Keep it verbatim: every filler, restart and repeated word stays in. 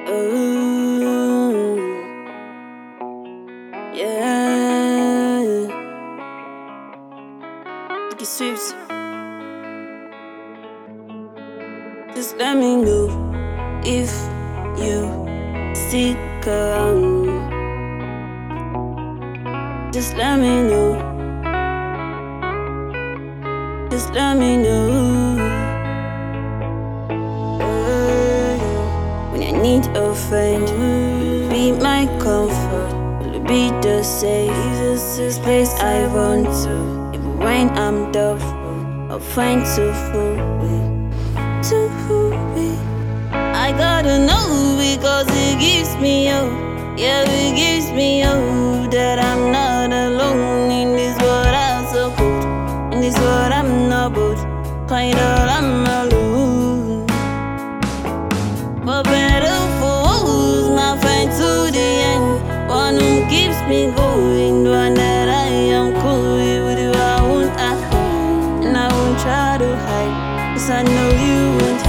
Ooh, yeah. Get sweeps. Just let me know if you stick around. Just let me know. Just let me know. When I need a friend, you'll be my comfort. You'll be the safest place I run to. Even when I'm doubtful, I'll find to fool me. To fool me. I gotta know because it gives me hope. Yeah, it gives me hope that I'm not alone in this world I'm so cold. In this world I'm not bold. Kind of I'm alone. But better for worse, my friend to the end. One who keeps me going, one that I am cool with. You I won't act, and I won't try to hide, 'cause I know you won't.